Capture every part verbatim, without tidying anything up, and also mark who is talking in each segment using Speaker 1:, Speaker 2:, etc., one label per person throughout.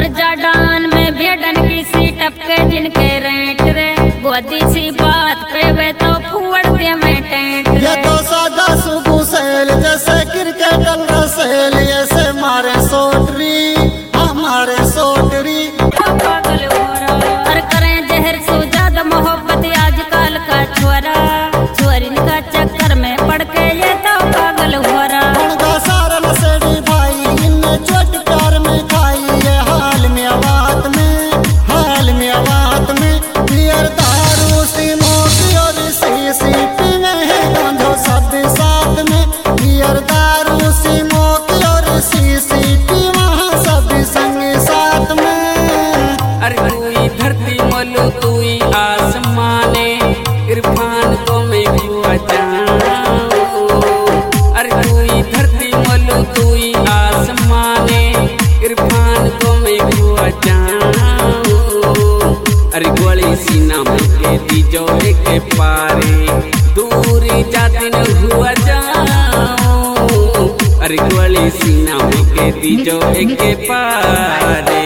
Speaker 1: अरे जाडान में भेड़न की सी टपके जिनके रेंट रे गोदी सी बात पे वे तो फुवड़ दे में टेंट
Speaker 2: ये तो सादा सुबह सेल जैसे क्रिकेट रसेल ऐसे मारे सोटरी हमारे सोटरी
Speaker 1: पागल हो रहा और करें जहर सो ज्यादा मोहब्बत आजकल का छोरा छोरी का चक्कर में पड़ के ये तो पागल हो रहा
Speaker 2: सारा नसेड़ी भाई इन्हें चोट प्यार में खाई ये हाल में आवात में हाल में आवात में बियर दारू सी मोटी और सी सी पीने है गांधो सब साथ में बियर दारू सी मोटी और सी सी पी वहाँ सब संग साथ में।
Speaker 3: अरे तू धरती मलू तू आसमाने इरफान को मैं हुआ जाऊं। अरे तू धरती मलू तू आसमाने इरफान को मैं हुआ जाऊं। अरे गोली सीना में के दीजो के पारे दूरी जाती न हुआ जाऊं। अरे गोली सीना में के दीजो के पारे।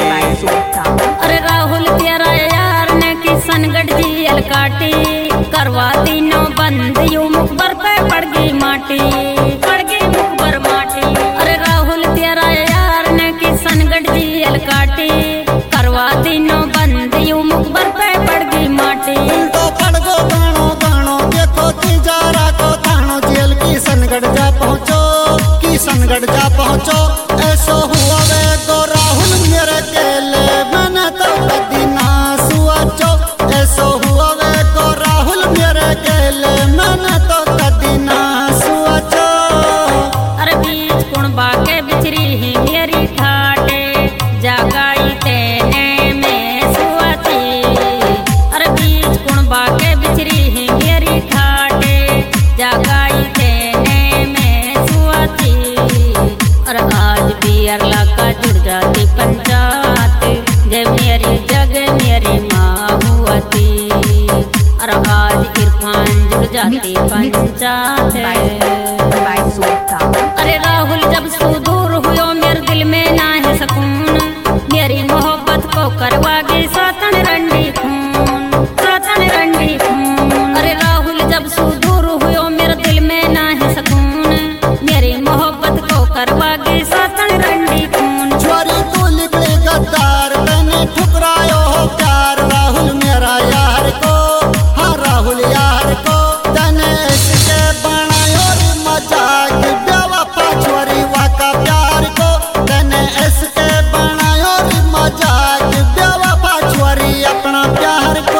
Speaker 1: अरे राहुल तेरा यार ने किशनगढ़ जेल काटी करवा तीनों बंद यू मुखबर पे पड़ गई माटी पड़ गई मुखबर माटी। अरे राहुल तेरा यार ने किशनगढ़ जेल काटी करवा तीनों बंद यू मुखबर पे पड़ गई माटी।
Speaker 2: तो पड़ गो गानो गानो देखो तिजारा को थानो जेल किशनगढ़ जा पहुँचो किशनगढ़ जा पहुँचो ऐसो हुआ वे को राहुल मेरे केले मैंने तो कदी ना सुआचो ऐसो हुआ वे को राहुल मेरे केले मैंने तो कदी ना सुआचो।
Speaker 1: अरे बीच कुण बाके बिचरी ही मेरी ठाटे जगाई तेने में सुआती। अरे बीच कुण बाके बिचरी ही मेरी ठाटे जगाई तेने में सुआती। और आज भी अरला का जुड़ जाती पंचायत जब मेरी जग मेरी माँ हुआती। और आज इरफान जुड़ जाती पंचायत। अरे राहुल जब सुदूर हुयो मेरे दिल में ना है सकून मेरी मोहब्बत को करवागी सातन रंडी खून सातन रंडी खून। अरे राहुल जब सुदूर हुयो मेरे दिल में ना है सकून मेरी मोहब्बत को करवागी सातन रंडी खून।
Speaker 2: छोरी तू लिपड़ी गद्दार मैंने ठुकरायो हो प्यार राहुल मेरा यार को हाँ राहुल यार को तने इसके बनायो रे मजाक बेवफा छोरी वाका प्यार को तने इसके बनायो रे मजाक बेवफा छोरी अपना प्यार को।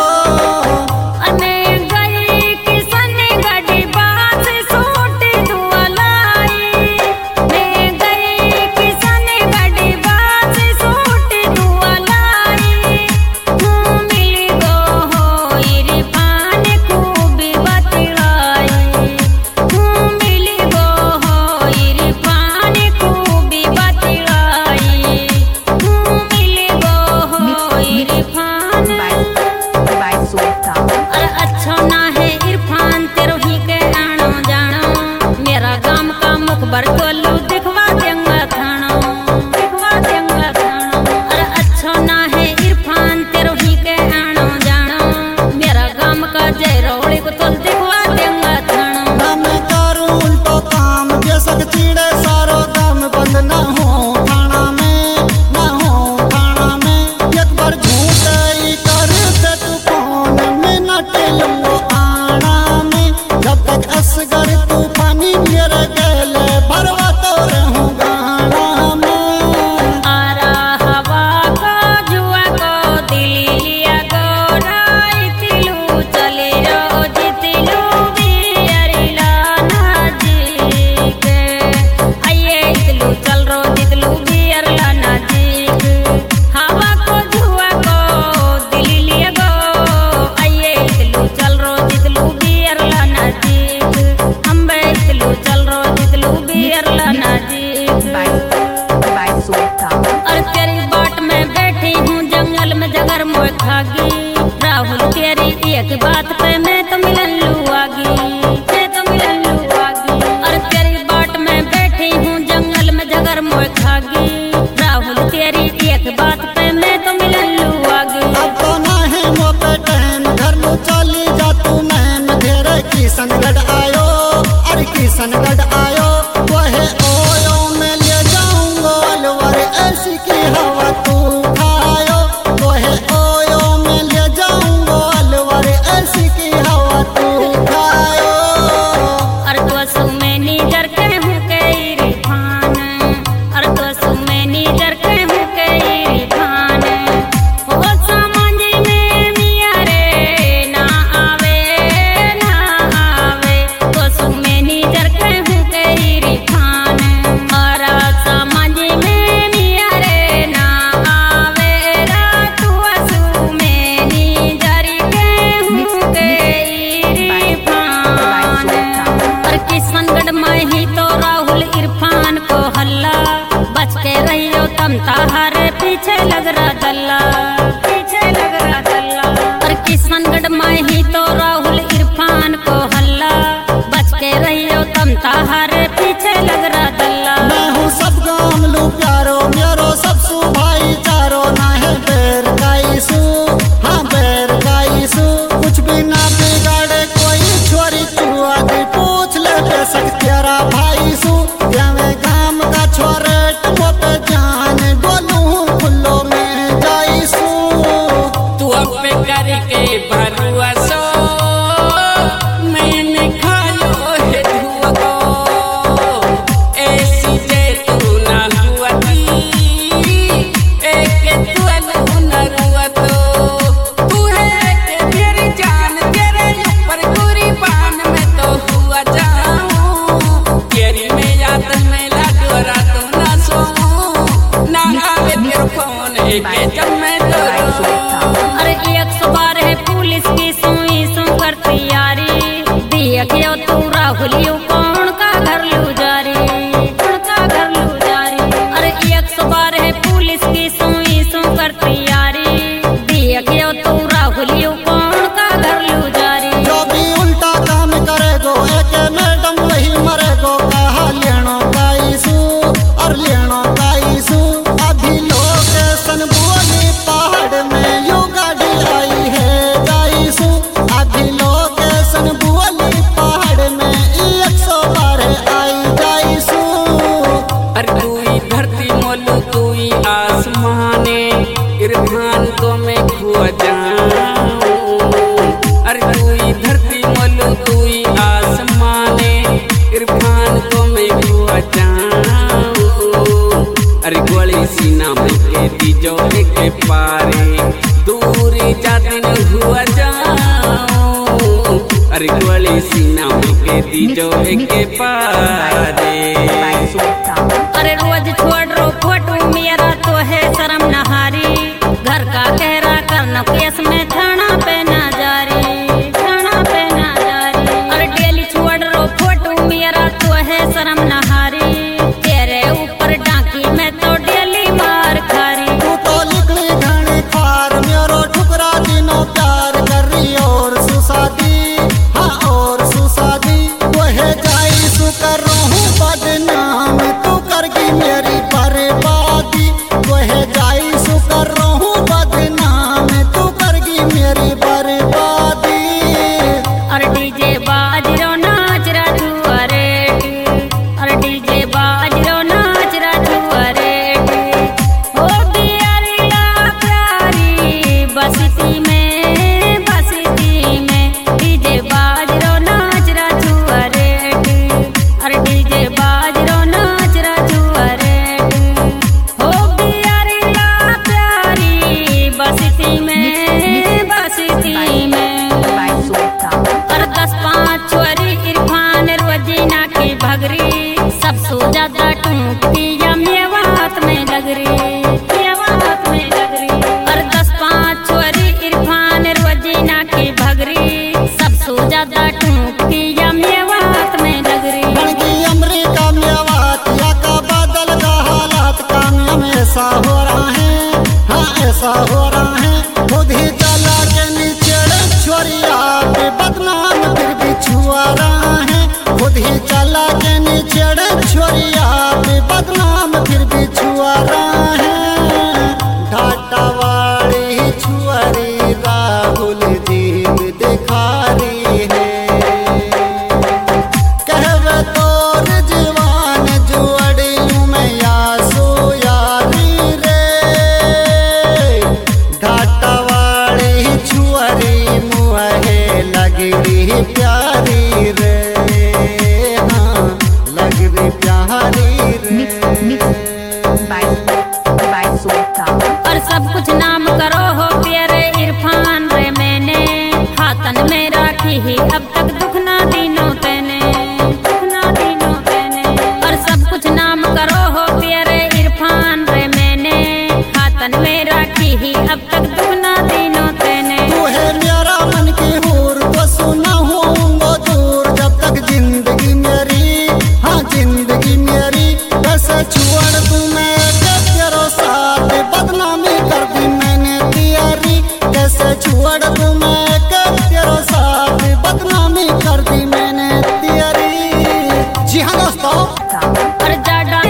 Speaker 2: असगर तूफानी मेरे गले भरवा तो रहूं गाना में।
Speaker 1: आरा हवा को जुआ को दिल लिया गोराई तिलू चले रो जितिलू भी अरिला ना जी के आइए इतलू चल रो जितलू भी अरला ना जी के। हवा को जुआ को दिल लिया गो आइए इतलू चल रो जितलू भी अरला ना जी चल रो जितलू भी अरला ना जी। और तेरी बाट में बैठी हूँ जंगल में जगर मोए खागी राहुल तेरी एक बात पे मैं तो मिलन लुआगी मैं तो मिलन लुआगी। और तेरी बाट में बैठी हूँ जंगल में जगर मोए खागी राहुल तेरी एक बात लग रहा दल्ला, पीछे लग रहा दल्ला। और किशनगढ़ में ही तो राहुल इरफान को हल्ला, बच के रहियो तुम ताहारे पीछे लग रहा दल्ला।
Speaker 2: मैं हूँ सब गाम लू प्यारो मेरो सब सु भाईचारो, ना है बैर का इशू, हाँ बैर का इशू। कुछ भी ना बिगाड़े कोई छोरी चुआ दी, पूछ ले बेशक तेरा भाई सु। मैं गाम का छोरे टमो पे जान बोलू खुल्लो में जाइसू।
Speaker 3: तू अब पे करके भरुआ सो मैंने खायो है धुआ को, ऐसी जे तू ना हुआ थी एक तू न रुआ तो। तू है के मेरी जान तेरे ऊपर पूरी बान में तो हुआ जाऊं, तेरी में याद में लागो रातों ना सोऊं, ना आवे तेरा फोन एक जब मैं तो
Speaker 1: अरे एक सौ बारह पुलिस की सुई सु करती यारी, देखियो तू राहुलियो कौन का घर लू जारी, कौन का घर लू जारी। अरे एक सौ बारह पुलिस की सुई सु करती यारी, देखियो तू राहुलियो कौन का घर लू जारी।
Speaker 2: जो भी उल्टा काम करेगो एक मैडम वही मरेगो, कहा लेनो का इशू और लेनो का इशू। अभी लोकेशन बोली पहाड़ में यू गाड़ी आई है जाइसू, अभी लोकेशन बोली पहाड़ में एक सौ बारह आई जाइसू।
Speaker 3: अरे तू ही धरती मोलू तू ही आसमाने, इरफान को मैं खो जाऊं। अरे तू ही धरती मोलू तू ही आसमाने, इरफान को मैं खो जाऊं। अरे गोली सीना में के दीजो के पारे, दूरी जाते न हुआ जाऊं। अरे गोली सीना में के दीजो के पारे।
Speaker 1: अरे रोज छोड़ रो फोटो मेरा तो है शर्म नहारी, घर का कहरा करना केस में थाना पे ना जारी, थाना पे ना जारी। अरे डेली छोड़ रो फोटो मेरा तो है शर्म नहारी, तेरे ऊपर डांकी में तो डेली मार खारी।
Speaker 2: तू तो निकली घनी खार मेरो ठुकरा दिनों प्यार कर रही और सुसादी, हाँ और सुसादी। वह जाई सु कर रहूं बदनाम, तू करगी मेरी बर्बादी। वह जाई सु कर रहूं बदनाम, तू करगी मेरी बर्बादी।
Speaker 1: और डीजे बाज रो नाच रा छुअरे, और डीजे बाज रो नाच रा छुअरे। ओ बियारी ला प्यारी बस्ती में, बस्ती में डीजे बाज रो नाच रा छुअरे, और डीजे बाज रो नाच रा छुअरे। ओ बियारी ला प्यारी बस्ती में, बस्ती में। और दस पाँच छोरी इरफान रोजीना की भगरी, सबसे ज्यादा टूटती या मेवात में लगरी, मेवात में लगरी। और दस पाँच छोरी इरफान रोजीना की भगरी, सबसे ज्यादा टूटती या मेवात में लगरी।
Speaker 2: बनगी अमरीका मेवात या का बादल का हालात काम में ऐसा हो रहा है, हाँ ऐसा हो रहा है। खुद ही चला के नीचे छोरिया पे बदनाम फिर भी छुआ रहा है, खुद ही चला के नीचे छोरिया